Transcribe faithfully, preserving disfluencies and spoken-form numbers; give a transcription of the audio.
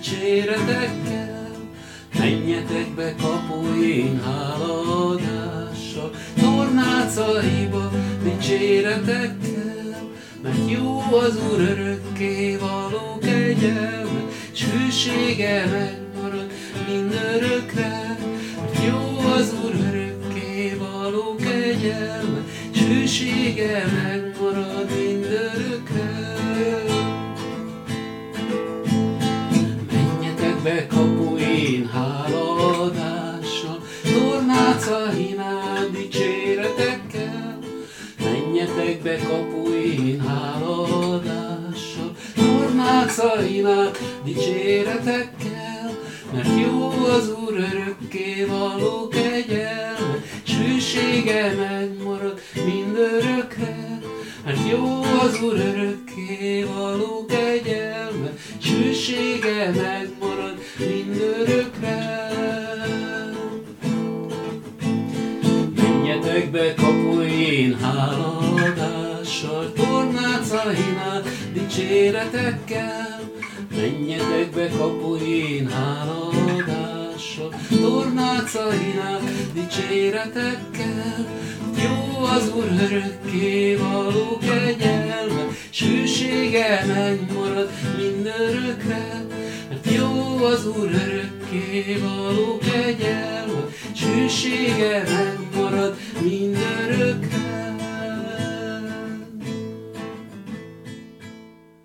dicséretekkel. Menjetek be kapuin hálaadással, tornácaiba dicséretekkel, mert jó az Úr örökké való kegyelme, s hűsége megmarad mindörökre. Mert jó az Úr örökké való kegyelme, s hűsége megmarad mindörökre. Menjetek be kapuin hálaadással, tornácainál dicséretekkel. Menjetek be kapuin hálaadással, tornácainál dicséretekkel, mert jó az Úr örökké való kegyelme, s hűsége megmarad mindörökre. Mert jó az Úr örökké való kegyelme, s hűsége megmarad mindörökre. Menjetek be kapuin hálaadással, tornácainál dicséretekkel. Menjetek be kapuin hálaadással, tornácainál dicséretekkel. Jó az Úr örökké való kegyelme, s hűsége megmarad mindörökre. Mert jó az Úr örökké való kegyelme, s hűsége megmarad mindörökre.